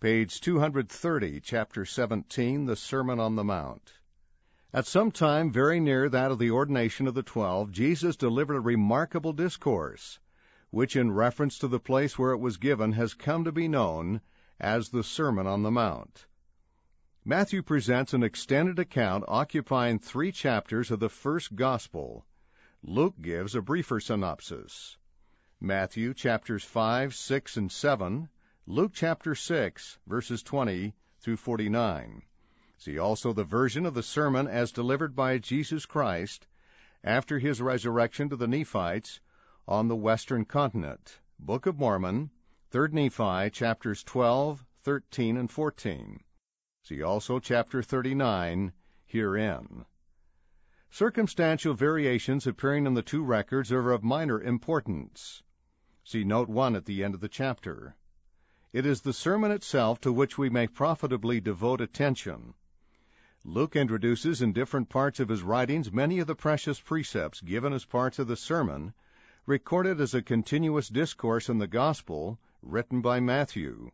Page 230, chapter 17, the Sermon on the Mount. At some time very near that of the ordination of the 12, Jesus delivered a remarkable discourse, which in reference to the place where it was given has come to be known as the Sermon on the Mount. Matthew presents an extended account occupying 3 chapters of the first Gospel. Luke gives a briefer synopsis. Matthew chapters 5, 6, and 7, Luke chapter 6, verses 20 through 49. See also the version of the sermon as delivered by Jesus Christ after his resurrection to the Nephites on the western continent. Book of Mormon, 3rd Nephi, chapters 12, 13, and 14. See also chapter 39 herein. Circumstantial variations appearing in the 2 records are of minor importance. See note 1 at the end of the chapter. It is the sermon itself to which we may profitably devote attention. Luke introduces in different parts of his writings many of the precious precepts given as parts of the sermon, recorded as a continuous discourse in the Gospel written by Matthew.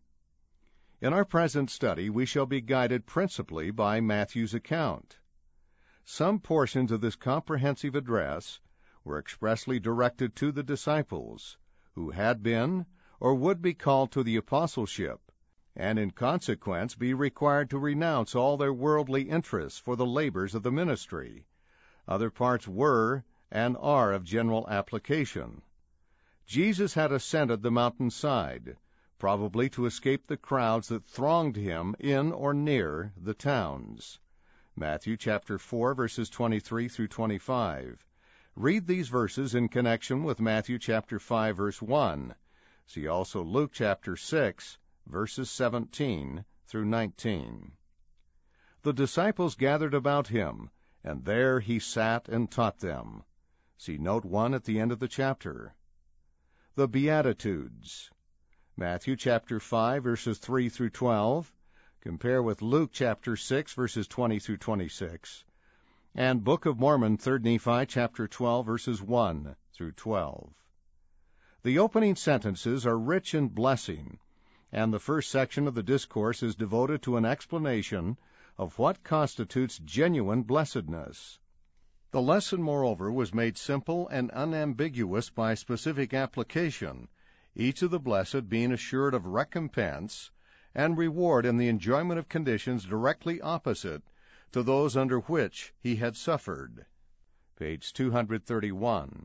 In our present study, we shall be guided principally by Matthew's account. Some portions of this comprehensive address were expressly directed to the disciples, who had been or would be called to the apostleship, and in consequence be required to renounce all their worldly interests for the labors of the ministry. Other parts were and are of general application. Jesus had ascended the mountainside, probably to escape the crowds that thronged him in or near the towns. Matthew chapter 4, verses 23 through 25. Read these verses in connection with Matthew chapter 5, verse 1. See also Luke chapter 6, verses 17 through 19. The disciples gathered about him, and there he sat and taught them. See note 1 at the end of the chapter. The Beatitudes. Matthew chapter 5, verses 3 through 12. Compare with Luke chapter 6, verses 20 through 26. And Book of Mormon, 3rd Nephi chapter 12, verses 1 through 12. The opening sentences are rich in blessing, and the first section of the discourse is devoted to an explanation of what constitutes genuine blessedness. The lesson, moreover, was made simple and unambiguous by specific application, each of the blessed being assured of recompense and reward in the enjoyment of conditions directly opposite to those under which he had suffered. Page 231.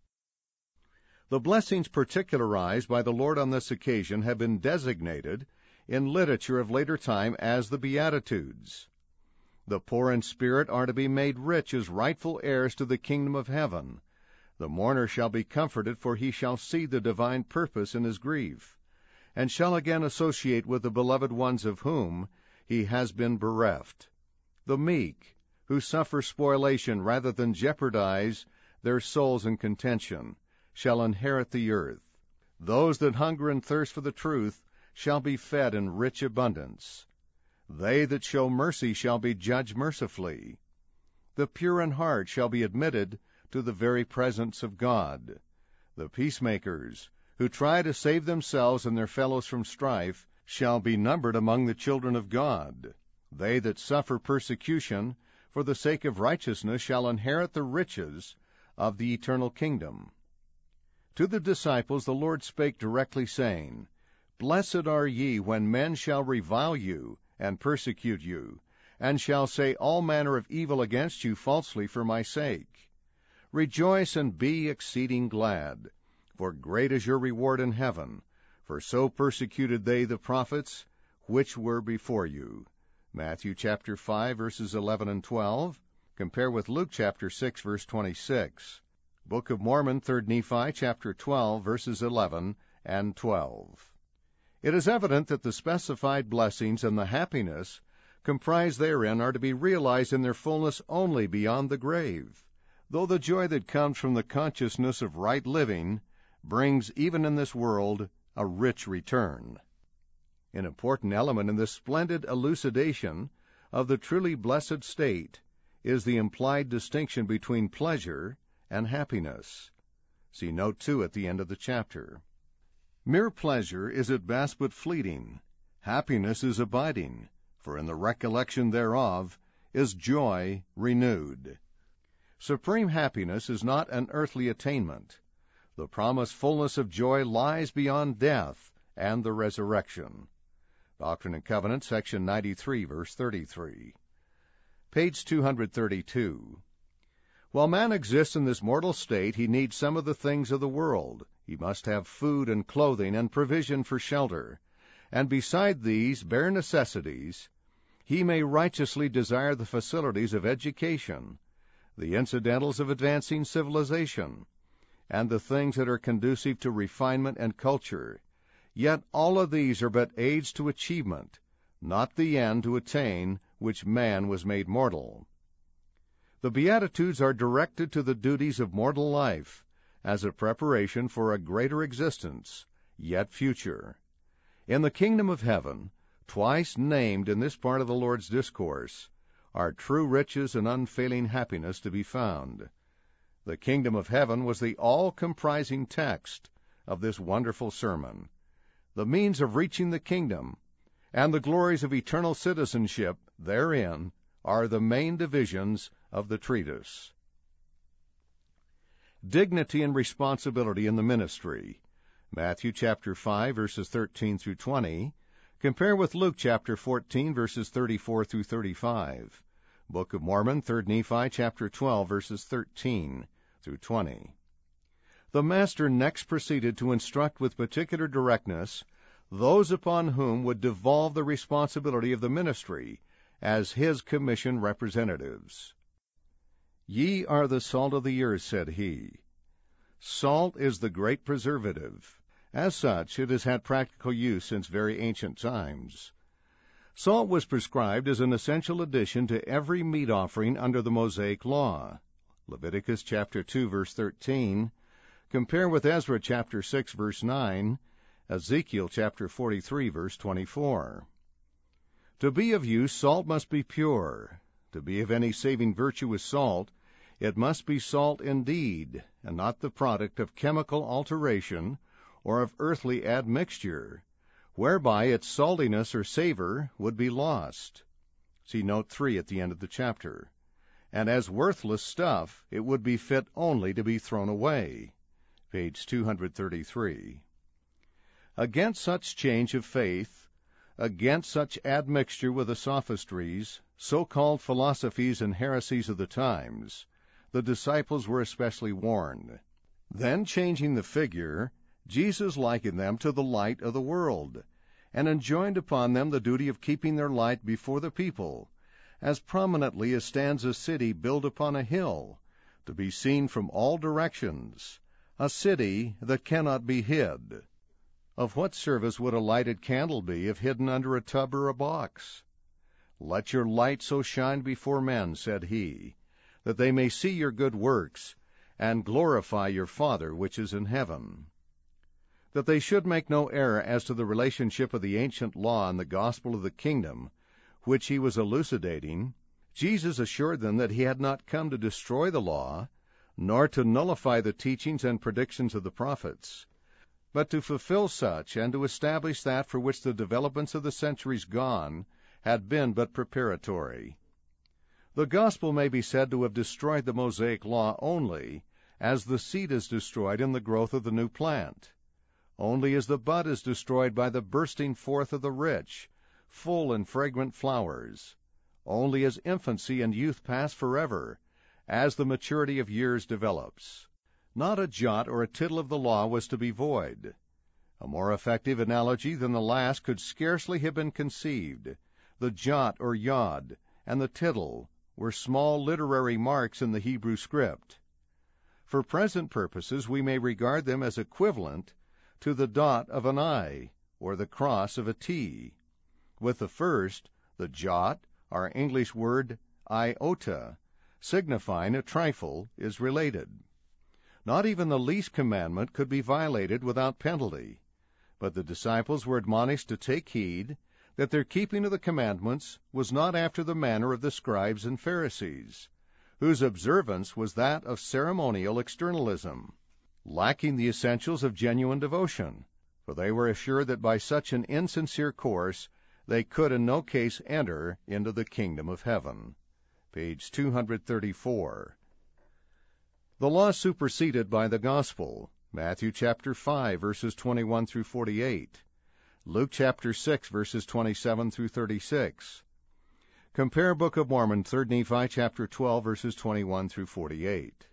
The blessings particularized by the Lord on this occasion have been designated in literature of later time as the Beatitudes. The poor in spirit are to be made rich as rightful heirs to the kingdom of heaven. The mourner shall be comforted, for he shall see the divine purpose in his grief, and shall again associate with the beloved ones of whom he has been bereft. The meek, who suffer spoliation rather than jeopardize their souls in contention, shall inherit the earth. Those that hunger and thirst for the truth shall be fed in rich abundance. They that show mercy shall be judged mercifully. The pure in heart shall be admitted to the very presence of God. The peacemakers, who try to save themselves and their fellows from strife, shall be numbered among the children of God. They that suffer persecution for the sake of righteousness shall inherit the riches of the eternal kingdom. To the disciples the Lord spake directly, saying, Blessed are ye when men shall revile you and persecute you, and shall say all manner of evil against you falsely for my sake. Rejoice and be exceeding glad, for great is your reward in heaven, for so persecuted they the prophets which were before you. Matthew chapter 5, verses 11 and 12. Compare with Luke chapter 6, verse 26. Book of Mormon, 3rd Nephi, chapter 12, verses 11 and 12. It is evident that the specified blessings and the happiness comprised therein are to be realized in their fullness only beyond the grave, though the joy that comes from the consciousness of right living brings, even in this world, a rich return. An important element in this splendid elucidation of the truly blessed state is the implied distinction between pleasure and happiness. See note 2 at the end of the chapter. Mere pleasure is at best but fleeting. Happiness is abiding, for in the recollection thereof is joy renewed. Supreme happiness is not an earthly attainment. The promised fullness of joy lies beyond death and the resurrection. Doctrine and Covenants, section 93, verse 33. Page 232. While man exists in this mortal state, he needs some of the things of the world. He must have food and clothing and provision for shelter. And beside these bare necessities, he may righteously desire the facilities of education, the incidentals of advancing civilization, and the things that are conducive to refinement and culture. Yet all of these are but aids to achievement, not the end to attain which man was made mortal. The Beatitudes are directed to the duties of mortal life, as a preparation for a greater existence, yet future. In the kingdom of heaven, twice named in this part of the Lord's discourse, are true riches and unfailing happiness to be found. The kingdom of heaven was the all-comprising text of this wonderful sermon. The means of reaching the kingdom and the glories of eternal citizenship therein are the main divisions of the treatise. Dignity and responsibility in the ministry. Matthew chapter 5, verses 13 through 20. Compare with Luke chapter 14, verses 34 through 35. Book of Mormon, 3rd Nephi chapter 12, verses 13 through 20. The Master next proceeded to instruct with particular directness those upon whom would devolve the responsibility of the ministry as his commissioned representatives. Ye are the salt of the earth, said he. Salt is the great preservative. As such, it has had practical use since very ancient times. Salt was prescribed as an essential addition to every meat offering under the Mosaic law. Leviticus chapter 2, verse 13. Compare with Ezra chapter 6, verse 9, Ezekiel chapter 43, verse 24. To be of use, salt must be pure. To be of any saving virtue with salt, it must be salt indeed, and not the product of chemical alteration or of earthly admixture, whereby its saltiness or savor would be lost. See note 3 at the end of the chapter. And as worthless stuff, it would be fit only to be thrown away. Page 233. Against such change of faith, against such admixture with the sophistries, so-called philosophies and heresies of the times, the disciples were especially warned. Then, changing the figure, Jesus likened them to the light of the world, and enjoined upon them the duty of keeping their light before the people, as prominently as stands a city built upon a hill, to be seen from all directions, a city that cannot be hid. Of what service would a lighted candle be if hidden under a tub or a box? Let your light so shine before men, said he, that they may see your good works, and glorify your Father which is in heaven. That they should make no error as to the relationship of the ancient law and the gospel of the kingdom, which he was elucidating, Jesus assured them that he had not come to destroy the law, nor to nullify the teachings and predictions of the prophets, but to fulfill such and to establish that for which the developments of the centuries gone had been but preparatory. The gospel may be said to have destroyed the Mosaic law only as the seed is destroyed in the growth of the new plant, only as the bud is destroyed by the bursting forth of the rich, full and fragrant flowers, only as infancy and youth pass forever, as the maturity of years develops. Not a jot or a tittle of the law was to be void. A more effective analogy than the last could scarcely have been conceived. The jot or yod and the tittle were small literary marks in the Hebrew script. For present purposes we may regard them as equivalent to the dot of an I or the cross of a T. With the first, the jot, our English word iota, signifying a trifle, is related. Not even the least commandment could be violated without penalty, but the disciples were admonished to take heed that their keeping of the commandments was not after the manner of the scribes and Pharisees, whose observance was that of ceremonial externalism, lacking the essentials of genuine devotion, for they were assured that by such an insincere course they could in no case enter into the kingdom of heaven. Page 234. The law superseded by the gospel. Matthew chapter 5, verses 21 through 48. Luke chapter 6, verses 27 through 36. Compare Book of Mormon, 3 Nephi chapter 12, verses 21 through 48.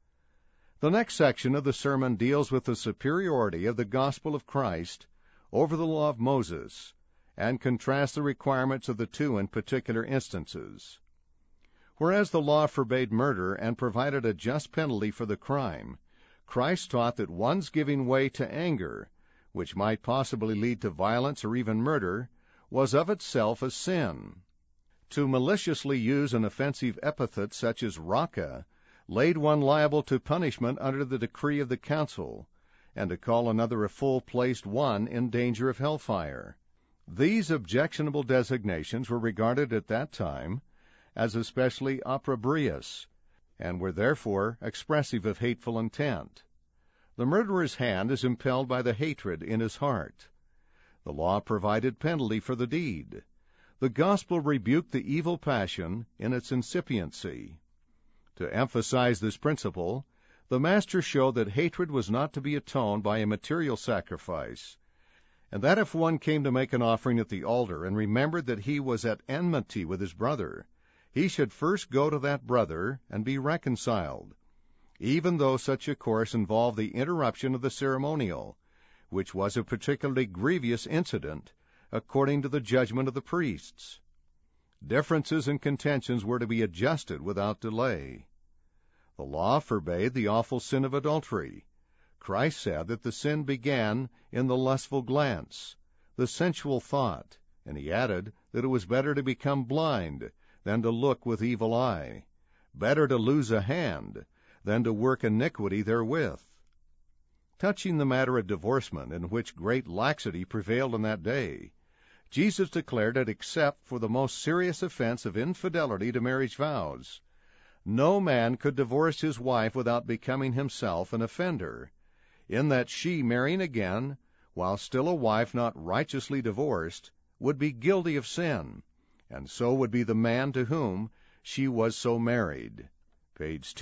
The next section of the sermon deals with the superiority of the gospel of Christ over the law of Moses, and contrasts the requirements of the two in particular instances. Whereas the law forbade murder and provided a just penalty for the crime, Christ taught that one's giving way to anger, which might possibly lead to violence or even murder, was of itself a sin. To maliciously use an offensive epithet such as raka laid one liable to punishment under the decree of the council, and to call another a fool placed one in danger of hellfire. These objectionable designations were regarded at that time as especially opprobrious, and were therefore expressive of hateful intent. The murderer's hand is impelled by the hatred in his heart. The law provided penalty for the deed. The gospel rebuked the evil passion in its incipiency. To emphasize this principle, the Master showed that hatred was not to be atoned by a material sacrifice, and that if one came to make an offering at the altar and remembered that he was at enmity with his brother, he should first go to that brother and be reconciled, even though such a course involved the interruption of the ceremonial, which was a particularly grievous incident, according to the judgment of the priests. Differences and contentions were to be adjusted without delay. The law forbade the awful sin of adultery. Christ said that the sin began in the lustful glance, the sensual thought, and he added that it was better to become blind than to look with evil eye, better to lose a hand than to work iniquity therewith. Touching the matter of divorcement, in which great laxity prevailed in that day, Jesus declared that except for the most serious offense of infidelity to marriage vows, no man could divorce his wife without becoming himself an offender, in that she, marrying again, while still a wife not righteously divorced, would be guilty of sin, and so would be the man to whom she was so married. Page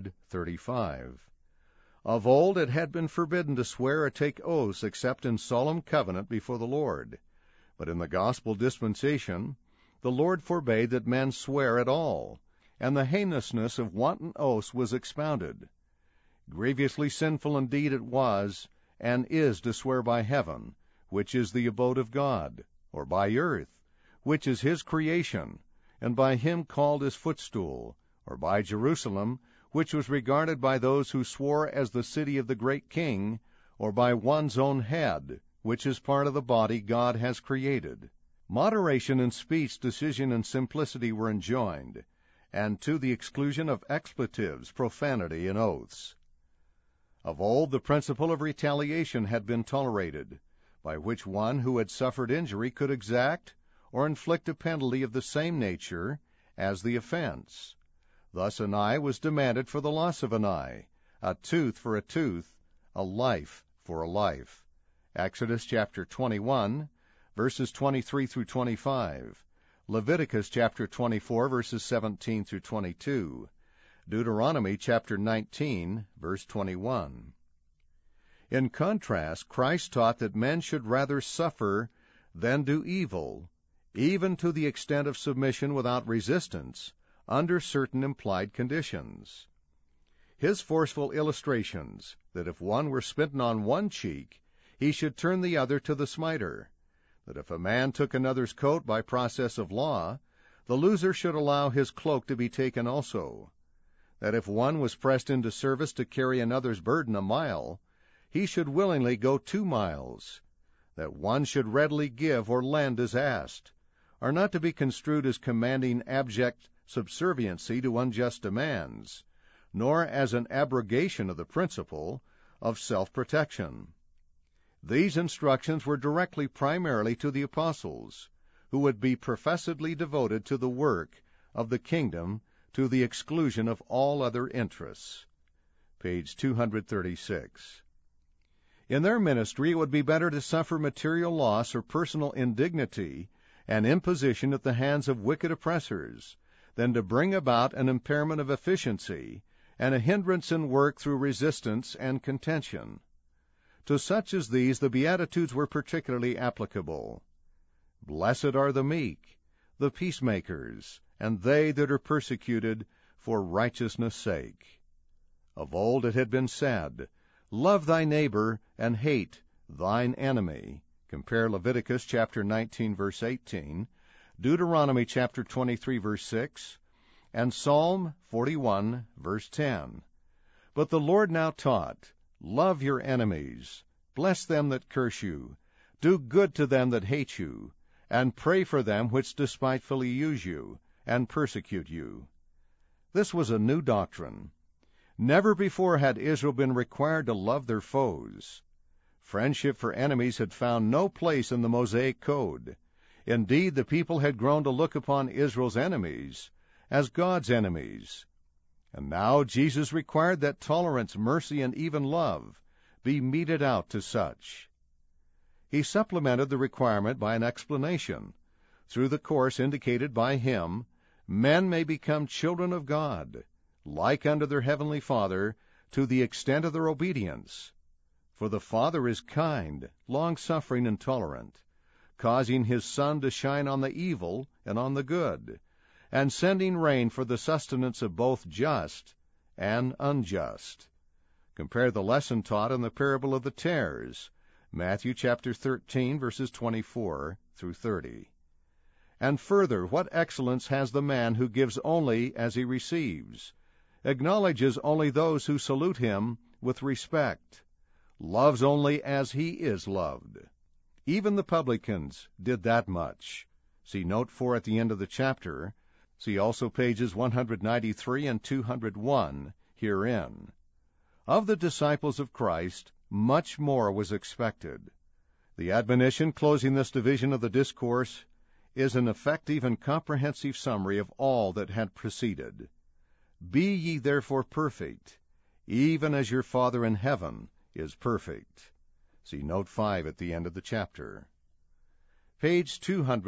235. Of old it had been forbidden to swear or take oaths except in solemn covenant before the Lord. But in the gospel dispensation, the Lord forbade that men swear at all, and the heinousness of wanton oaths was expounded. Grievously sinful indeed it was, and is to swear by heaven, which is the abode of God, or by earth, which is his creation, and by him called his footstool, or by Jerusalem, which was regarded by those who swore as the city of the great king, or by one's own head, which is part of the body God has created. Moderation in speech, decision, and simplicity were enjoined, and to the exclusion of expletives, profanity, and oaths. Of old the principle of retaliation had been tolerated, by which one who had suffered injury could exact or inflict a penalty of the same nature as the offense. Thus an eye was demanded for the loss of an eye, a tooth for a tooth, a life for a life. Exodus chapter 21, verses 23 through 25. Leviticus chapter 24, verses 17 through 22. Deuteronomy chapter 19, verse 21. In contrast, Christ taught that men should rather suffer than do evil, even to the extent of submission without resistance, under certain implied conditions. His forceful illustrations, that if one were smitten on one cheek, he should turn the other to the smiter, that if a man took another's coat by process of law, the loser should allow his cloak to be taken also, that if one was pressed into service to carry another's burden a mile, he should willingly go 2 miles, that one should readily give or lend as asked, are not to be construed as commanding abject subserviency to unjust demands, nor as an abrogation of the principle of self-protection. These instructions were directly primarily to the apostles, who would be professedly devoted to the work of the kingdom to the exclusion of all other interests. Page 236. In their ministry it would be better to suffer material loss or personal indignity and imposition at the hands of wicked oppressors than to bring about an impairment of efficiency and a hindrance in work through resistance and contention. To such as these the Beatitudes were particularly applicable. Blessed are the meek, the peacemakers, and they that are persecuted for righteousness' sake. Of old it had been said, Love thy neighbor and hate thine enemy. Compare Leviticus chapter 19, verse 18, Deuteronomy chapter 23, verse 6, and Psalm 41, verse 10. But the Lord now taught, Love your enemies, bless them that curse you, do good to them that hate you, and pray for them which despitefully use you, and persecute you. This was a new doctrine. Never before had Israel been required to love their foes. Friendship for enemies had found no place in the Mosaic Code. Indeed, the people had grown to look upon Israel's enemies as God's enemies. And now Jesus required that tolerance, mercy, and even love be meted out to such. He supplemented the requirement by an explanation. Through the course indicated by him, men may become children of God, like unto their heavenly Father, to the extent of their obedience. For the Father is kind, long-suffering, and tolerant, causing his sun to shine on the evil and on the good, and sending rain for the sustenance of both just and unjust. Compare the lesson taught in the parable of the tares, Matthew chapter 13, verses 24 through 30. And further, what excellence has the man who gives only as he receives, acknowledges only those who salute him with respect, loves only as he is loved. Even the publicans did that much. See note 4 at the end of the chapter. See also pages 193 and 201 herein. Of the disciples of Christ, much more was expected. The admonition closing this division of the discourse is an effective and comprehensive summary of all that had preceded. Be ye therefore perfect, even as your Father in heaven is perfect. See note 5 at the end of the chapter. Page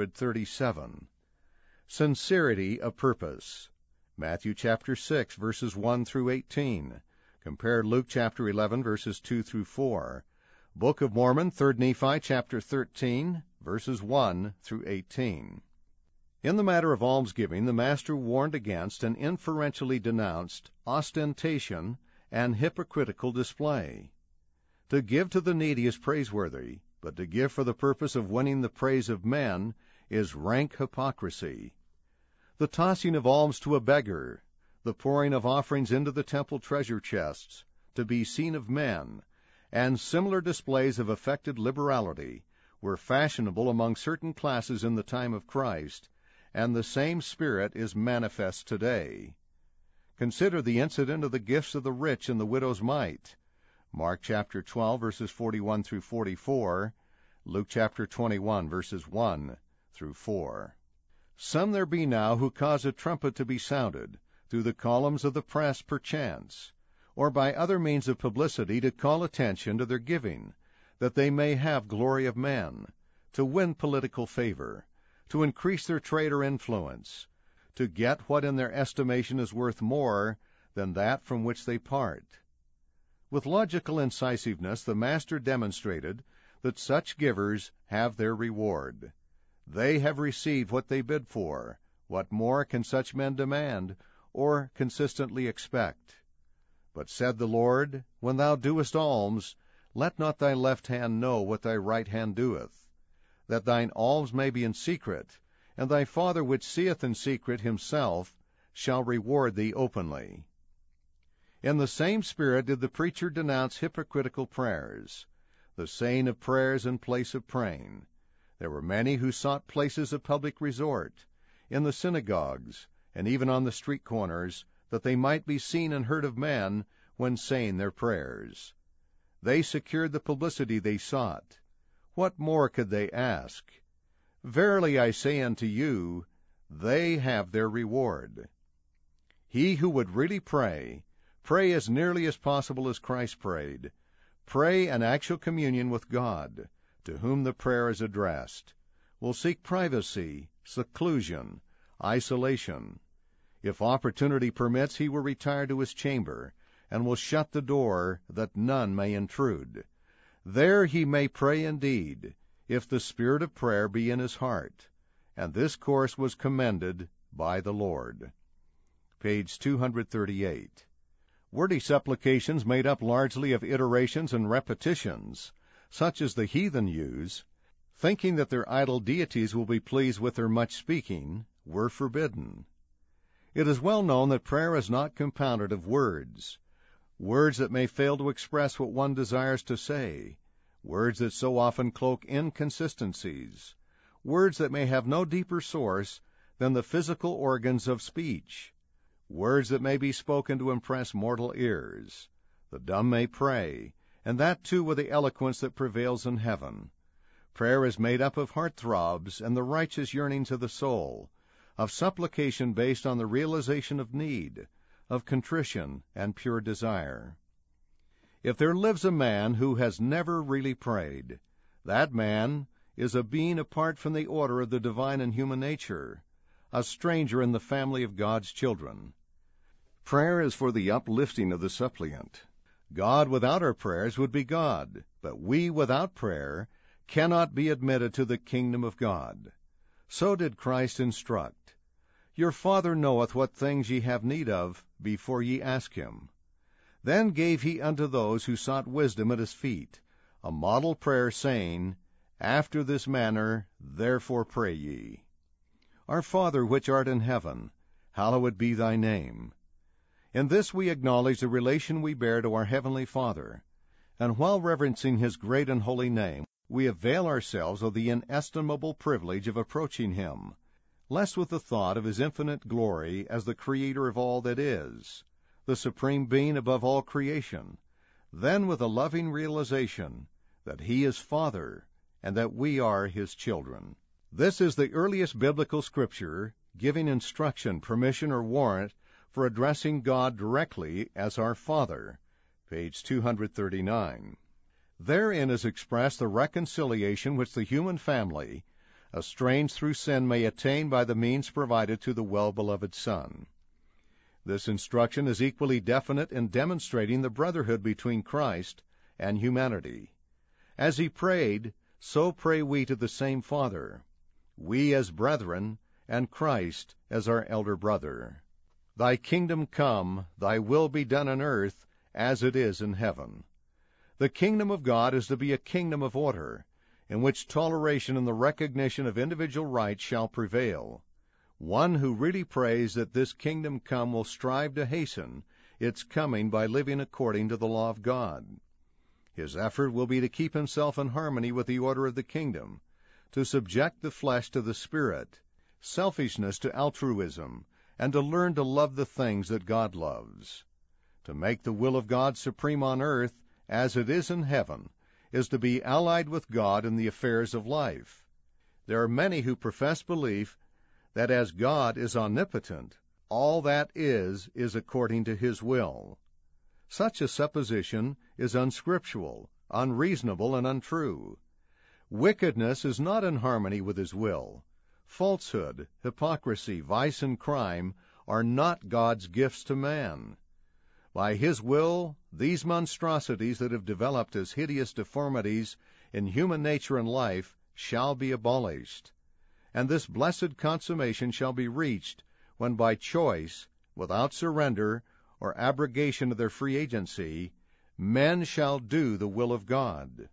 237. Sincerity of purpose. Matthew chapter 6, verses 1 through 18. Compare Luke chapter 11, verses 2 through 4. Book of Mormon, 3 Nephi chapter 13, verses 1 through 18. In the matter of almsgiving, the Master warned against and inferentially denounced ostentation and hypocritical display. To give to the needy is praiseworthy, but to give for the purpose of winning the praise of men is rank hypocrisy. The tossing of alms to a beggar, the pouring of offerings into the temple treasure chests, to be seen of men, and similar displays of affected liberality were fashionable among certain classes in the time of Christ, and the same spirit is manifest today. Consider the incident of the gifts of the rich and the widow's mite. Mark chapter 12, verses 41 through 44, Luke chapter 21, verses 1 through 4. Some there be now who cause a trumpet to be sounded, through the columns of the press perchance, or by other means of publicity to call attention to their giving, that they may have glory of men, to win political favor, to increase their trade or influence, to get what in their estimation is worth more than that from which they part. With logical incisiveness the Master demonstrated that such givers have their reward. They have received what they bid for. What more can such men demand, or consistently expect? But said the Lord, When thou doest alms, let not thy left hand know what thy right hand doeth, that thine alms may be in secret, and thy Father which seeth in secret himself shall reward thee openly. In the same spirit did the preacher denounce hypocritical prayers, the saying of prayers in place of praying. There were many who sought places of public resort, in the synagogues, and even on the street corners, that they might be seen and heard of men when saying their prayers. They secured the publicity they sought. What more could they ask? Verily I say unto you, they have their reward. He who would really pray as nearly as possible as Christ prayed. Pray an actual communion with God, to whom the prayer is addressed. will seek privacy, seclusion, isolation. If opportunity permits, he will retire to his chamber, and will shut the door that none may intrude. There he may pray indeed, if the spirit of prayer be in his heart. And this course was commended by the Lord. Page 238. Wordy supplications made up largely of iterations and repetitions, such as the heathen use, thinking that their idol deities will be pleased with their much speaking, were forbidden. It is well known that prayer is not compounded of words that may fail to express what one desires to say, words that so often cloak inconsistencies, words that may have no deeper source than the physical organs of speech, words that may be spoken to impress mortal ears. The dumb may pray, and that too with the eloquence that prevails in heaven. Prayer is made up of heart-throbs and the righteous yearnings of the soul, of supplication based on the realization of need, of contrition and pure desire. If there lives a man who has never really prayed, that man is a being apart from the order of the divine and human nature, a stranger in the family of God's children. Prayer is for the uplifting of the suppliant. God without our prayers would be God, but we without prayer cannot be admitted to the kingdom of God. So did Christ instruct, Your Father knoweth what things ye have need of before ye ask him. Then gave he unto those who sought wisdom at his feet a model prayer, saying, After this manner therefore pray ye. Our Father which art in heaven, hallowed be thy name. In this we acknowledge the relation we bear to our Heavenly Father, and while reverencing his great and holy name, we avail ourselves of the inestimable privilege of approaching him, less with the thought of his infinite glory as the Creator of all that is, the Supreme Being above all creation, than with a loving realization that he is Father and that we are his children. This is the earliest biblical scripture giving instruction, permission, or warrant for addressing God directly as our Father, page 239. Therein is expressed the reconciliation which the human family, estranged through sin, may attain by the means provided to the well-beloved Son. This instruction is equally definite in demonstrating the brotherhood between Christ and humanity. As he prayed, so pray we to the same Father, we as brethren, and Christ as our elder brother. Thy kingdom come, thy will be done on earth as it is in heaven. The kingdom of God is to be a kingdom of order, in which toleration and the recognition of individual rights shall prevail. One who really prays that this kingdom come will strive to hasten its coming by living according to the law of God. His effort will be to keep himself in harmony with the order of the kingdom, to subject the flesh to the spirit, selfishness to altruism, and to learn to love the things that God loves. To make the will of God supreme on earth as it is in heaven is to be allied with God in the affairs of life. There are many who profess belief that as God is omnipotent, all that is according to his will. Such a supposition is unscriptural, unreasonable, and untrue. Wickedness is not in harmony with his will. Falsehood, hypocrisy, vice, and crime are not God's gifts to man. By his will, these monstrosities that have developed as hideous deformities in human nature and life shall be abolished, and this blessed consummation shall be reached when by choice, without surrender or abrogation of their free agency, men shall do the will of God.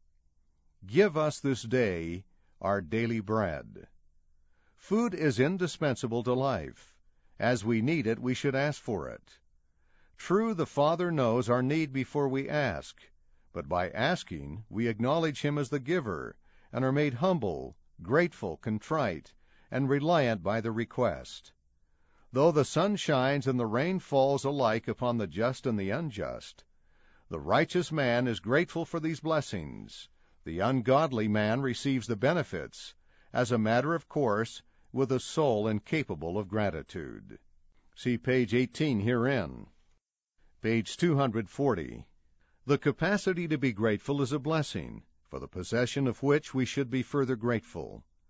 Give us this day our daily bread. Food is indispensable to life. As we need it, we should ask for it. True, the Father knows our need before we ask, but by asking, we acknowledge him as the giver, and are made humble, grateful, contrite, and reliant by the request. Though the sun shines and the rain falls alike upon the just and the unjust, the righteous man is grateful for these blessings. The ungodly man receives the benefits, as a matter of course, with a soul incapable of gratitude. See page 18 herein. Page 240. The capacity to be grateful is a blessing, for the possession of which we should be further grateful.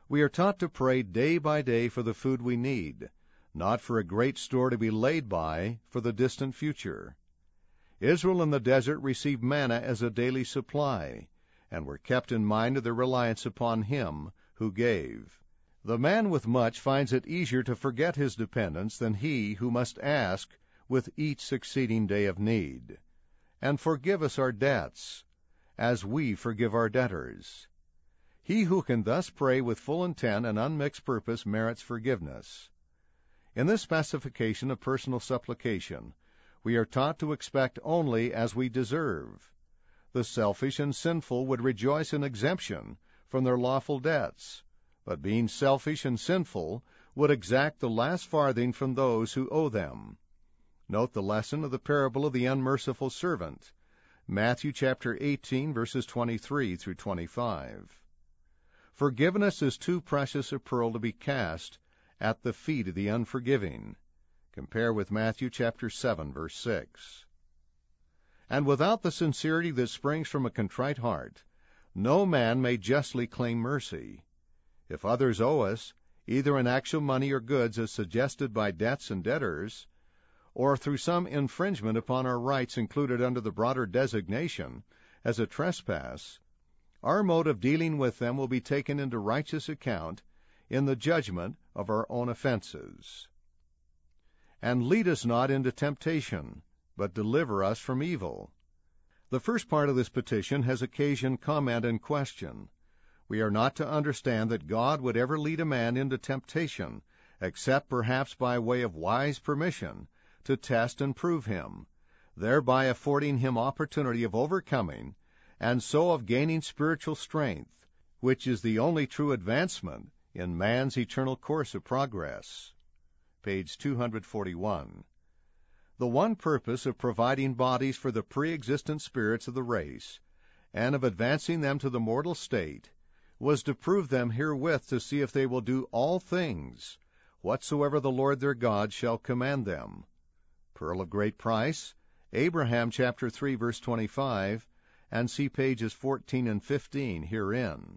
We are taught to pray day by day for the food we need, not for a great store to be laid by for the distant future. Israel in the desert received manna as a daily supply, and were kept in mind of their reliance upon Him who gave. The man with much finds it easier to forget his dependence than he who must ask with each succeeding day of need. And forgive us our debts, as we forgive our debtors. He who can thus pray with full intent and unmixed purpose merits forgiveness. In this specification of personal supplication, we are taught to expect only as we deserve. The selfish and sinful would rejoice in exemption from their lawful debts, but being selfish and sinful would exact the last farthing from those who owe them. Note the lesson of the parable of the unmerciful servant, Matthew chapter 18, verses 23 through 25. Forgiveness is too precious a pearl to be cast at the feet of the unforgiving. Compare with Matthew chapter 7, verse 6. And without the sincerity that springs from a contrite heart, no man may justly claim mercy. If others owe us, either in actual money or goods as suggested by debts and debtors, or through some infringement upon our rights included under the broader designation as a trespass, our mode of dealing with them will be taken into righteous account in the judgment of our own offenses. And lead us not into temptation, but deliver us from evil. The first part of this petition has occasioned comment and question. We are not to understand that God would ever lead a man into temptation, except perhaps by way of wise permission, to test and prove him, thereby affording him opportunity of overcoming, and so of gaining spiritual strength, which is the only true advancement in man's eternal course of progress. Page 241. The one purpose of providing bodies for the pre-existent spirits of the race, and of advancing them to the mortal state, was to prove them herewith to see if they will do all things, whatsoever the Lord their God shall command them. Pearl of great price, Abraham chapter 3, verse 25, and see pages 14 and 15 herein.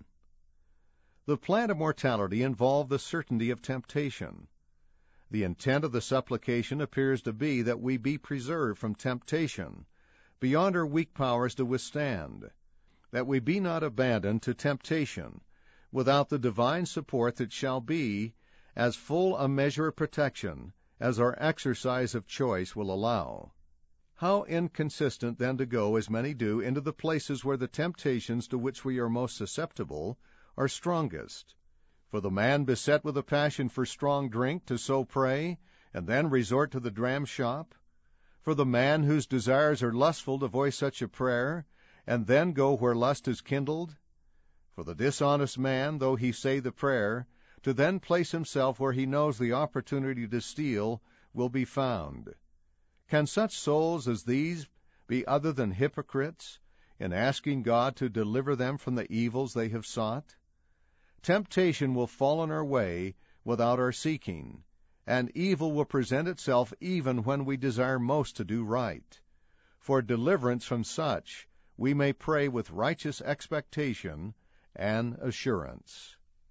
The plan of mortality involved the certainty of temptation. The intent of the supplication appears to be that we be preserved from temptation, beyond our weak powers to withstand, that we be not abandoned to temptation, without the divine support that shall be as full a measure of protection as our exercise of choice will allow. How inconsistent then to go, as many do, into the places where the temptations to which we are most susceptible are strongest. For the man beset with a passion for strong drink to so pray, and then resort to the dram shop? For the man whose desires are lustful to voice such a prayer, and then go where lust is kindled? For the dishonest man, though he say the prayer, to then place himself where he knows the opportunity to steal will be found. Can such souls as these be other than hypocrites in asking God to deliver them from the evils they have sought? Temptation will fall in our way without our seeking, and evil will present itself even when we desire most to do right. For deliverance from such we may pray with righteous expectation and assurance.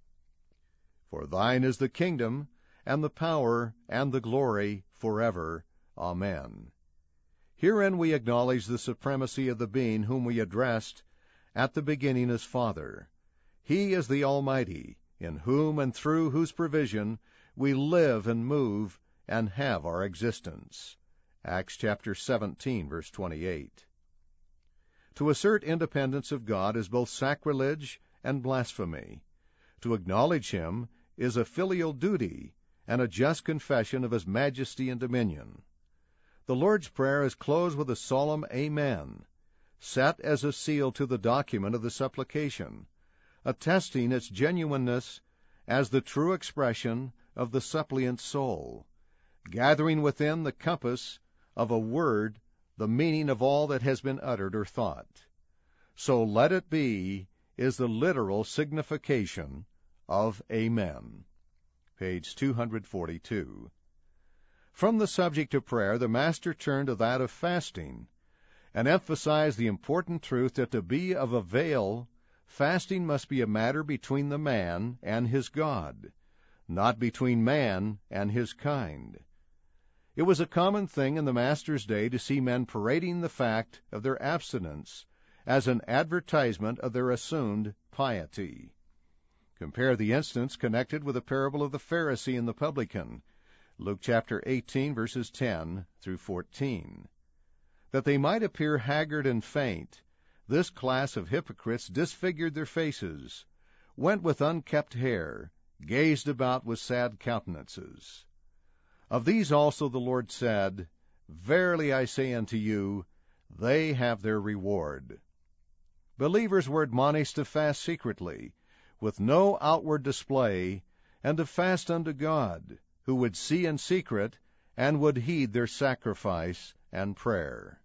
For thine is the kingdom, and the power, and the glory, forever. Amen. Herein we acknowledge the supremacy of the being whom we addressed at the beginning as Father. He is the Almighty, in whom and through whose provision we live and move and have our existence. Acts chapter 17, verse 28. To assert independence of God is both sacrilege and blasphemy. To acknowledge Him is a filial duty and a just confession of His majesty and dominion. The Lord's Prayer is closed with a solemn Amen, set as a seal to the document of the supplication, attesting its genuineness as the true expression of the suppliant's soul, gathering within the compass of a word the meaning of all that has been uttered or thought. So let it be is the literal signification of Amen. Page 242. From the subject of prayer, the Master turned to that of fasting, and emphasized the important truth that to be of avail fasting must be a matter between the man and his God, not between man and his kind. It was a common thing in the Master's day to see men parading the fact of their abstinence as an advertisement of their assumed piety. Compare the instance connected with the parable of the Pharisee and the publican, Luke chapter 18, verses 10 through 14. That they might appear haggard and faint, this class of hypocrites disfigured their faces, went with unkempt hair, gazed about with sad countenances. Of these also the Lord said, Verily I say unto you, they have their reward. Believers were admonished to fast secretly, with no outward display, and to fast unto God, who would see in secret, and would heed their sacrifice and prayer.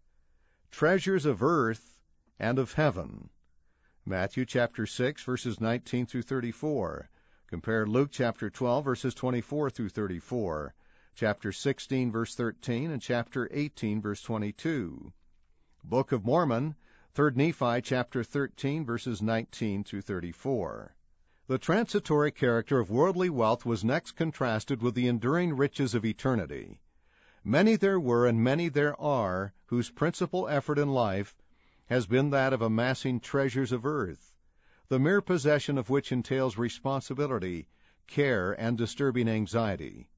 Treasures of earth and of heaven. Matthew chapter 6, verses 19 through 34. Compare Luke chapter 12, verses 24 through 34, chapter 16, verse 13, and chapter 18, verse 22. Book of Mormon, 3 Nephi chapter 13, verses 19 through 34. The transitory character of worldly wealth was next contrasted with the enduring riches of eternity. Many there were and many there are whose principal effort in life has been that of amassing treasures of earth, the mere possession of which entails responsibility, care, and disturbing anxiety.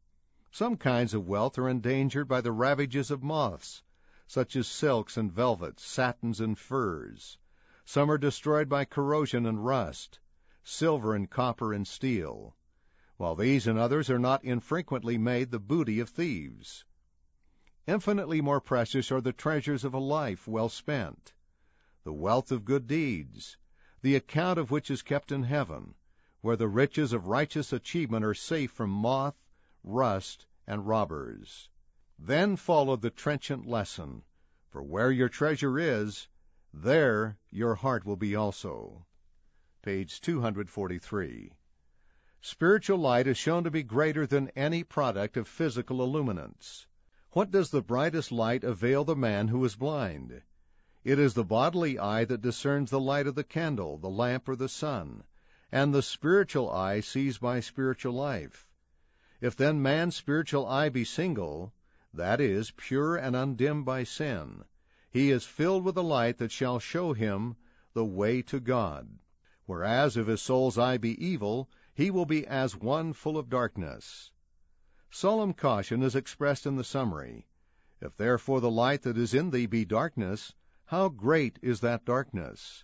Some kinds of wealth are endangered by the ravages of moths, such as silks and velvets, satins and furs. Some are destroyed by corrosion and rust, silver and copper and steel, while these and others are not infrequently made the booty of thieves. Infinitely more precious are the treasures of a life well spent, the wealth of good deeds, the account of which is kept in heaven, where the riches of righteous achievement are safe from moth, rust, and robbers. Then followed the trenchant lesson, for where your treasure is, there your heart will be also. Page 243. Spiritual light is shown to be greater than any product of physical illuminance. What does the brightest light avail the man who is blind? It is the bodily eye that discerns the light of the candle, the lamp, or the sun, and the spiritual eye sees by spiritual life. If then man's spiritual eye be single, that is, pure and undimmed by sin, he is filled with a light that shall show him the way to God. Whereas if his soul's eye be evil, he will be as one full of darkness. Solemn caution is expressed in the summary. If therefore the light that is in thee be darkness, how great is that darkness!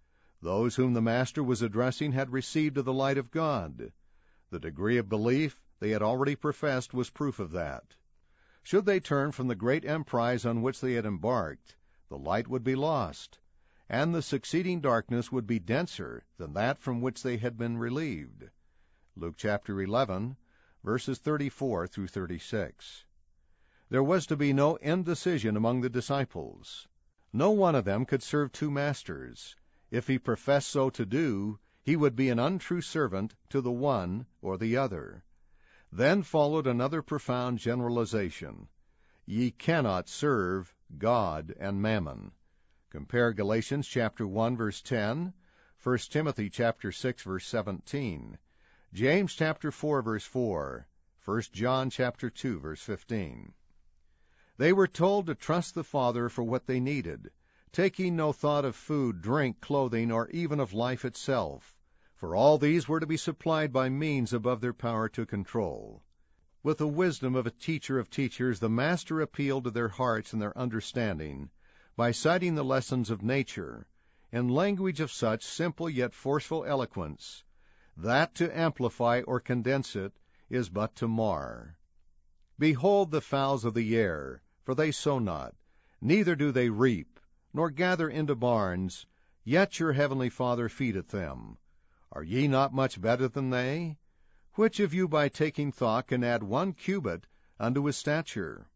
Those whom the Master was addressing had received of the light of God. The degree of belief they had already professed was proof of that. Should they turn from the great emprise on which they had embarked, the light would be lost, and the succeeding darkness would be denser than that from which they had been relieved. Luke chapter 11, verses 34 through 36. There was to be no indecision among the disciples. No one of them could serve two masters. If he professed so to do, he would be an untrue servant to the one or the other. Then followed another profound generalization. Ye cannot serve God and mammon. Compare Galatians chapter 1, verse 10, 1 Timothy chapter 6, verse 17, James chapter 4, verse 4, 1 John chapter 2, verse 15. They were told to trust the Father for what they needed, taking no thought of food, drink, clothing, or even of life itself, for all these were to be supplied by means above their power to control. With the wisdom of a teacher of teachers, the Master appealed to their hearts and their understanding by citing the lessons of nature, in language of such simple yet forceful eloquence, that to amplify or condense it is but to mar. Behold the fowls of the air, for they sow not, neither do they reap, nor gather into barns, yet your heavenly Father feedeth them. Are ye not much better than they? Which of you by taking thought can add 1 cubit unto his stature?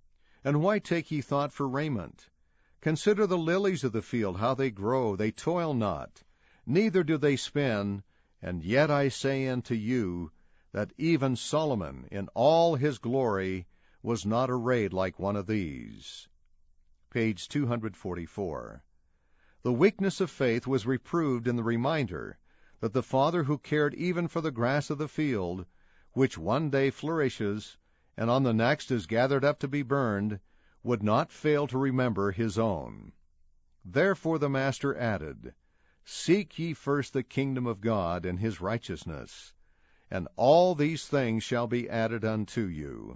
And why take ye thought for raiment? Consider the lilies of the field, how they grow, they toil not, neither do they spin, and yet I say unto you, that even Solomon in all his glory was not arrayed like one of these. Page 244. The weakness of faith was reproved in the reminder that the Father who cared even for the grass of the field, which one day flourishes, and on the next is gathered up to be burned, would not fail to remember his own. Therefore the Master added, Seek ye first the kingdom of God and his righteousness, and all these things shall be added unto you.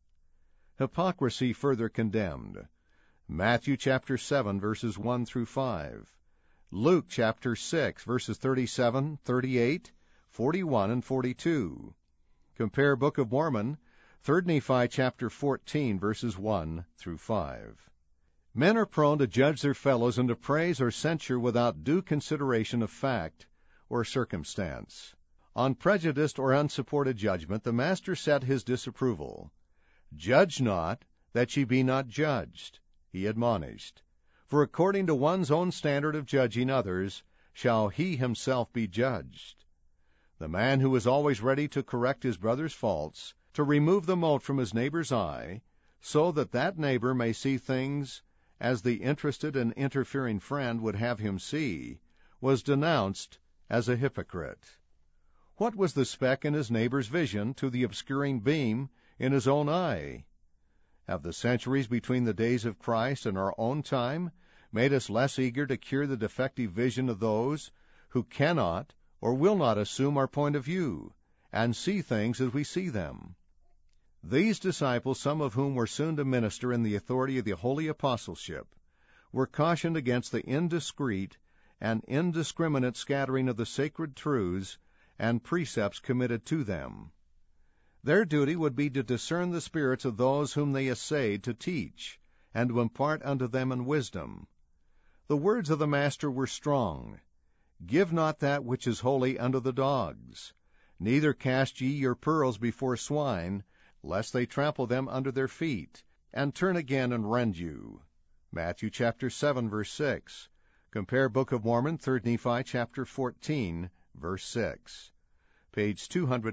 Hypocrisy further condemned. Matthew chapter 7, verses 1 through 5. Luke chapter 6, verses 37, 38, 41, and 42. Compare Book of Mormon, 3 Nephi chapter 14, verses 1 through 5. Men are prone to judge their fellows and to praise or censure without due consideration of fact or circumstance. On prejudiced or unsupported judgment the Master set his disapproval. Judge not, that ye be not judged, he admonished. For according to one's own standard of judging others shall he himself be judged. The man who is always ready to correct his brother's faults, to remove the mote from his neighbor's eye, so that that neighbor may see things as the interested and interfering friend would have him see, was denounced as a hypocrite. What was the speck in his neighbor's vision to the obscuring beam in his own eye? Have the centuries between the days of Christ and our own time made us less eager to cure the defective vision of those who cannot or will not assume our point of view and see things as we see them? These disciples, some of whom were soon to minister in the authority of the holy apostleship, were cautioned against the indiscreet and indiscriminate scattering of the sacred truths and precepts committed to them. Their duty would be to discern the spirits of those whom they essayed to teach, and to impart unto them in wisdom. The words of the Master were strong. Give not that which is holy unto the dogs, neither cast ye your pearls before swine, lest they trample them under their feet, and turn again and rend you. Matthew chapter 7, verse 6. Compare Book of Mormon, 3 Nephi chapter 14, verse 6. Page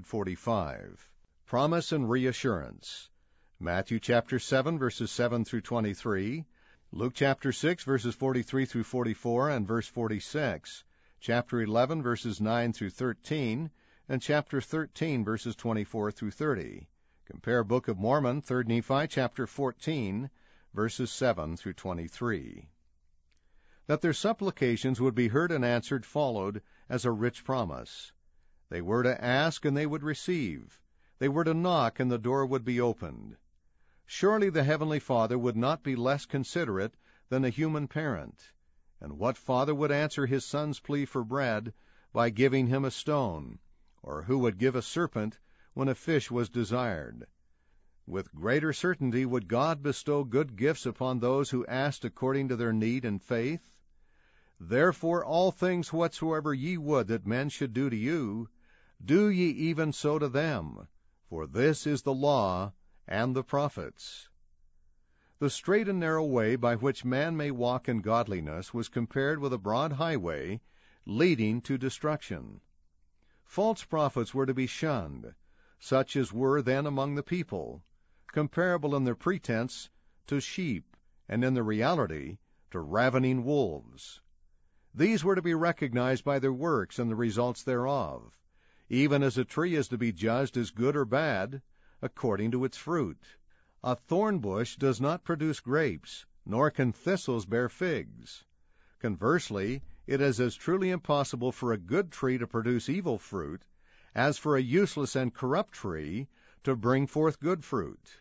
245. Promise and reassurance. Matthew chapter 7, verses 7 through 23. Luke chapter 6, verses 43 through 44 and verse 46. Chapter 11, verses 9 through 13, and chapter 13, verses 24 through 30. Compare Book of Mormon, 3 Nephi chapter 14, verses 7 through 23. That their supplications would be heard and answered followed as a rich promise. They were to ask, and they would receive. They were to knock, and the door would be opened. Surely the Heavenly Father would not be less considerate than a human parent. And what father would answer his son's plea for bread by giving him a stone, or who would give a serpent when a fish was desired? With greater certainty would God bestow good gifts upon those who asked according to their need and faith. Therefore all things whatsoever ye would that men should do to you, do ye even so to them, for this is the law and the prophets. The straight and narrow way by which man may walk in godliness was compared with a broad highway leading to destruction. False prophets were to be shunned, such as were then among the people, comparable in their pretense to sheep, and in their reality to ravening wolves. These were to be recognized by their works and the results thereof, even as a tree is to be judged as good or bad, according to its fruit. A thorn bush does not produce grapes, nor can thistles bear figs. Conversely, it is as truly impossible for a good tree to produce evil fruit as for a useless and corrupt tree to bring forth good fruit.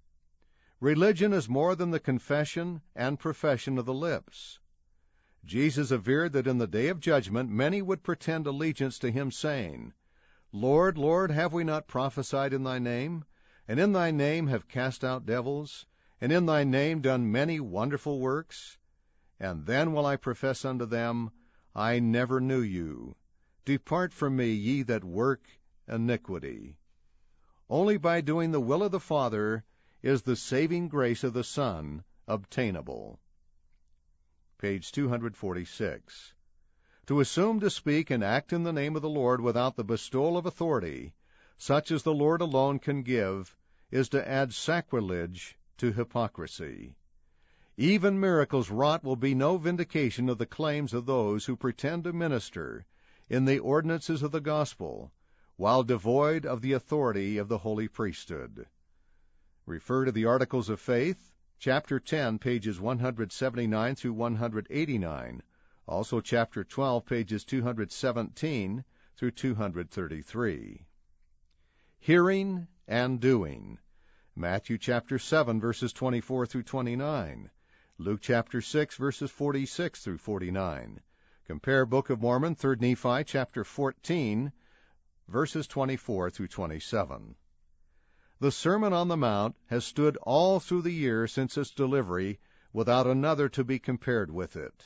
Religion is more than the confession and profession of the lips. Jesus averred that in the day of judgment many would pretend allegiance to him, saying, Lord, Lord, have we not prophesied in thy name, and in thy name have cast out devils, and in thy name done many wonderful works? And then will I profess unto them, I never knew you. Depart from me, ye that work iniquity. Only by doing the will of the Father is the saving grace of the Son obtainable. Page 246. To assume to speak and act in the name of the Lord without the bestowal of authority, such as the Lord alone can give, is to add sacrilege to hypocrisy. Even miracles wrought will be no vindication of the claims of those who pretend to minister in the ordinances of the gospel, while devoid of the authority of the holy priesthood. Refer to the Articles of Faith, chapter 10, pages 179 through 189, also chapter 12, pages 217 through 233. Hearing and doing. Matthew chapter 7, verses 24 through 29. Luke chapter 6, verses 46 through 49. Compare Book of Mormon, 3 Nephi chapter 14, verses 24 through 27. The Sermon on the Mount has stood all through the year since its delivery without another to be compared with it.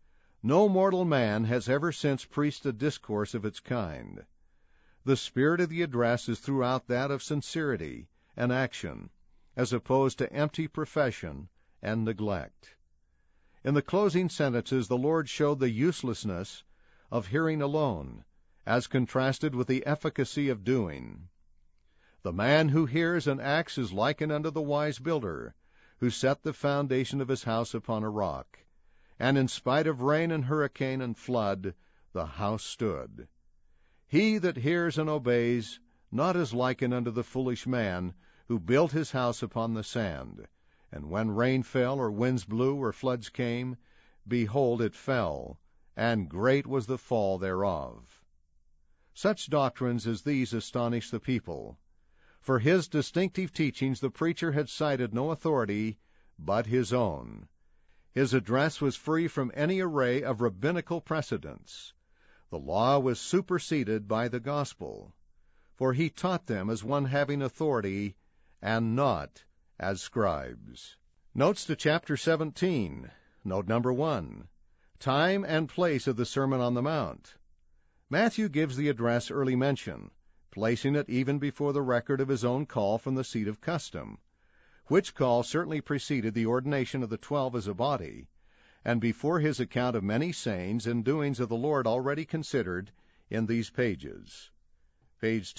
No mortal man has ever since preached a discourse of its kind. The spirit of the address is throughout that of sincerity and action, as opposed to empty profession and neglect. In the closing sentences, the Lord showed the uselessness of hearing alone, as contrasted with the efficacy of doing. The man who hears and acts is likened unto the wise builder, who set the foundation of his house upon a rock. And in spite of rain and hurricane and flood, the house stood. He that hears and obeys not is likened unto the foolish man, who built his house upon the sand. And when rain fell, or winds blew, or floods came, behold, it fell, and great was the fall thereof. Such doctrines as these astonished the people. For his distinctive teachings the preacher had cited no authority but his own. His address was free from any array of rabbinical precedents. The law was superseded by the gospel, for he taught them as one having authority, and not as scribes. Notes to chapter 17. Note number 1. Time and place of the Sermon on the Mount. Matthew gives the address early mention, placing it even before the record of his own call from the seat of custom, which call certainly preceded the ordination of the 12 as a body, and before his account of many sayings and doings of the Lord already considered in these pages. Page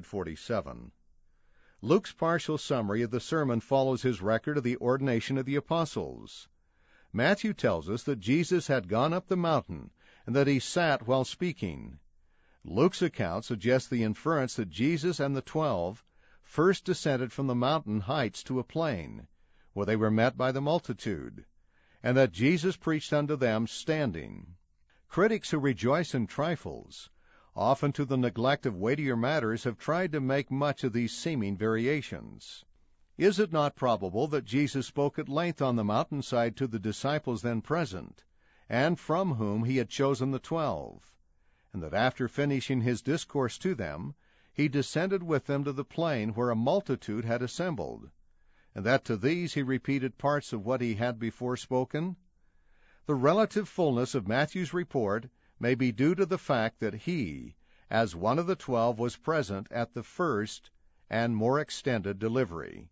247. Luke's partial summary of the sermon follows his record of the ordination of the apostles. Matthew tells us that Jesus had gone up the mountain, and that he sat while speaking. Luke's account suggests the inference that Jesus and the 12 first descended from the mountain heights to a plain, where they were met by the multitude, and that Jesus preached unto them standing. Critics who rejoice in trifles, often to the neglect of weightier matters, have tried to make much of these seeming variations. Is it not probable that Jesus spoke at length on the mountainside to the disciples then present, and from whom he had chosen the 12, and that after finishing his discourse to them, he descended with them to the plain where a multitude had assembled, and that to these he repeated parts of what he had before spoken? The relative fullness of Matthew's report may be due to the fact that he, as one of the 12, was present at the first and more extended delivery.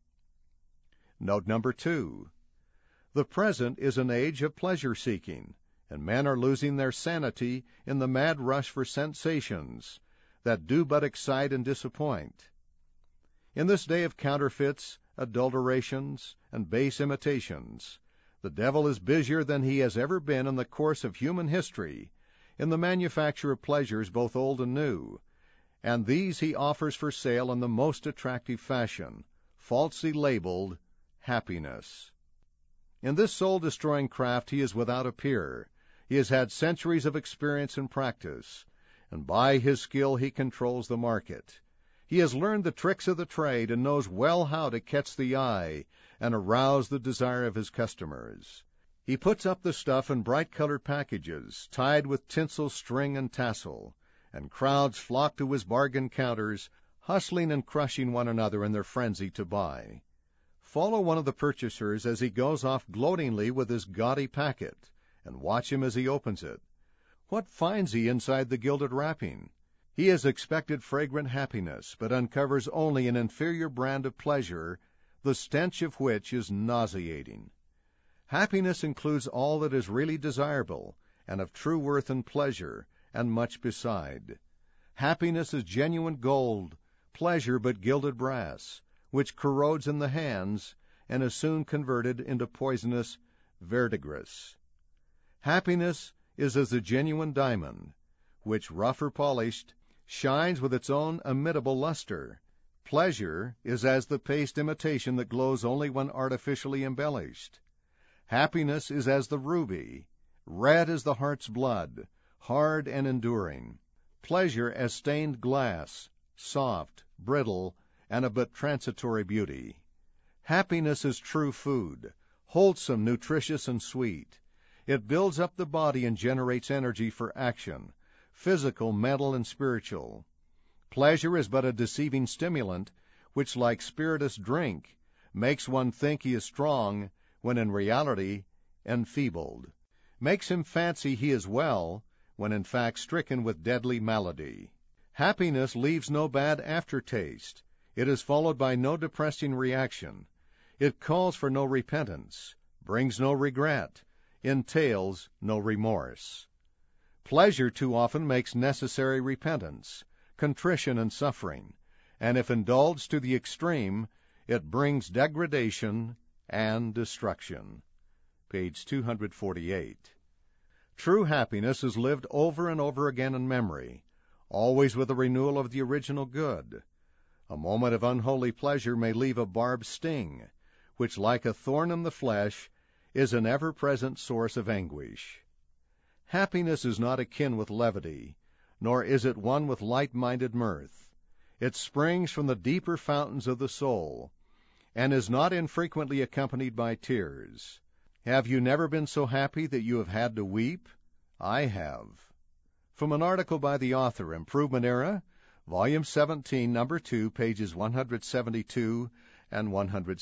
Note number 2. The present is an age of pleasure-seeking, and men are losing their sanity in the mad rush for sensations that do but excite and disappoint. In this day of counterfeits, adulterations, and base imitations, the devil is busier than he has ever been in the course of human history, in the manufacture of pleasures both old and new, and these he offers for sale in the most attractive fashion, falsely labeled happiness. In this soul-destroying craft he is without a peer. He has had centuries of experience and practice, and by his skill he controls the market. He has learned the tricks of the trade and knows well how to catch the eye and arouse the desire of his customers. He puts up the stuff in bright-colored packages, tied with tinsel, string, and tassel, and crowds flock to his bargain counters, hustling and crushing one another in their frenzy to buy. Follow one of the purchasers as he goes off gloatingly with his gaudy packet, and watch him as he opens it. What finds he inside the gilded wrapping? He has expected fragrant happiness, but uncovers only an inferior brand of pleasure, the stench of which is nauseating. Happiness includes all that is really desirable, and of true worth and pleasure, and much beside. Happiness is genuine gold, pleasure but gilded brass, which corrodes in the hands, and is soon converted into poisonous verdigris. Happiness is as a genuine diamond, which, rough or polished, shines with its own imitable luster. Pleasure is as the paste imitation that glows only when artificially embellished. Happiness is as the ruby, red as the heart's blood, hard and enduring. Pleasure as stained glass, soft, brittle, and of but transitory beauty. Happiness is true food, wholesome, nutritious, and sweet. It builds up the body and generates energy for action, physical, mental, and spiritual. Pleasure is but a deceiving stimulant, which, like spirituous drink, makes one think he is strong, when in reality enfeebled, makes him fancy he is well, when in fact stricken with deadly malady. Happiness leaves no bad aftertaste. It is followed by no depressing reaction. It calls for no repentance, brings no regret, entails no remorse. Pleasure too often makes necessary repentance, contrition, and suffering, and if indulged to the extreme, it brings degradation and destruction. Page 248. True happiness is lived over and over again in memory, always with a renewal of the original good. A moment of unholy pleasure may leave a barbed sting, which, like a thorn in the flesh, is an ever-present source of anguish. Happiness is not akin with levity, nor is it one with light-minded mirth. It springs from the deeper fountains of the soul, and is not infrequently accompanied by tears. Have you never been so happy that you have had to weep? I have. From an article by the author, Improvement Era, Volume 17, Number 2, pages 172 and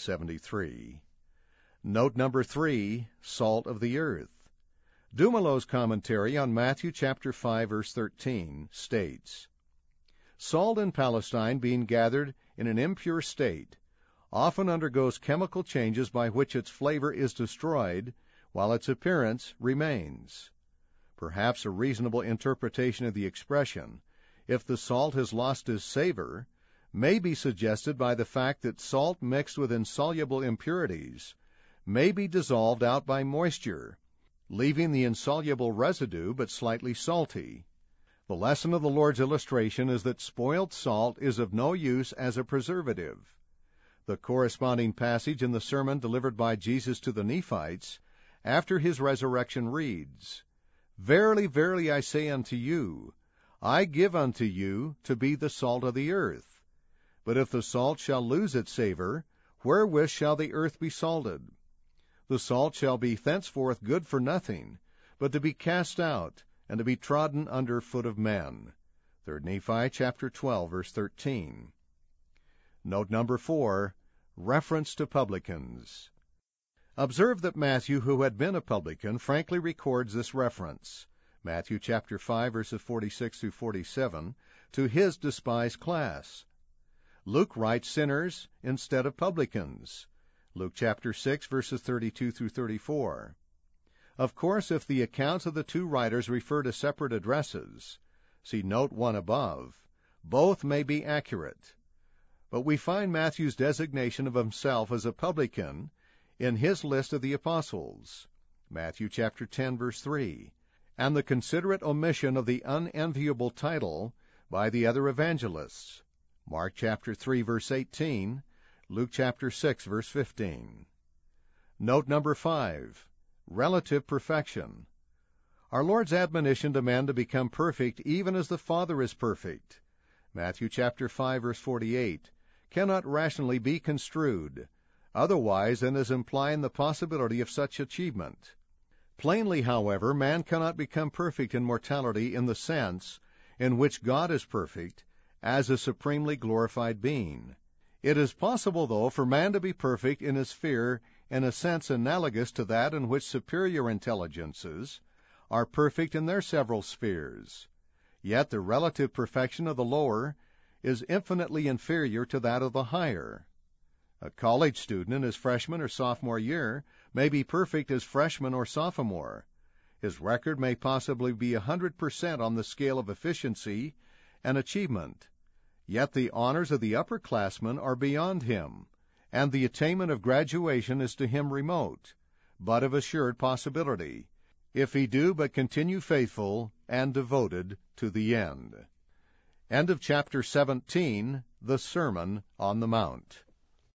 173. Note number 3, Salt of the Earth. Dumelo's commentary on Matthew chapter 5, verse 13, states, Salt in Palestine, being gathered in an impure state, often undergoes chemical changes by which its flavor is destroyed, while its appearance remains. Perhaps a reasonable interpretation of the expression, if the salt has lost its savor, may be suggested by the fact that salt mixed with insoluble impurities may be dissolved out by moisture, leaving the insoluble residue but slightly salty. The lesson of the Lord's illustration is that spoiled salt is of no use as a preservative. The corresponding passage in the sermon delivered by Jesus to the Nephites after his resurrection reads, Verily, verily, I say unto you, I give unto you to be the salt of the earth. But if the salt shall lose its savor, wherewith shall the earth be salted? The salt shall be thenceforth good for nothing, but to be cast out, and to be trodden under foot of men. 3 Nephi chapter 12, verse 13. Note number 4, reference to publicans. Observe that Matthew, who had been a publican, frankly records this reference, Matthew chapter 5, verses 46 through 47, to his despised class. Luke writes sinners instead of publicans, Luke chapter 6, verses 32 through 34. Of course, if the accounts of the two writers refer to separate addresses, see note 1 above, both may be accurate. But we find Matthew's designation of himself as a publican in his list of the apostles, Matthew chapter 10, verse 3, and the considerate omission of the unenviable title by the other evangelists, Mark chapter 3, verse 18, Luke chapter 6, verse 15. Note number 5, relative perfection. Our Lord's admonition to man to become perfect even as the Father is perfect, Matthew chapter 5, verse 48, cannot rationally be construed, otherwise than as implying the possibility of such achievement. Plainly, however, man cannot become perfect in mortality in the sense in which God is perfect, as a supremely glorified being. It is possible, though, for man to be perfect in his sphere in a sense analogous to that in which superior intelligences are perfect in their several spheres. Yet the relative perfection of the lower is infinitely inferior to that of the higher. A college student in his freshman or sophomore year may be perfect as freshman or sophomore. His record may possibly be 100% on the scale of efficiency and achievement. Yet the honors of the upperclassmen are beyond him, and the attainment of graduation is to him remote, but of assured possibility, if he do but continue faithful and devoted to the end. End of chapter 17, the Sermon on the Mount.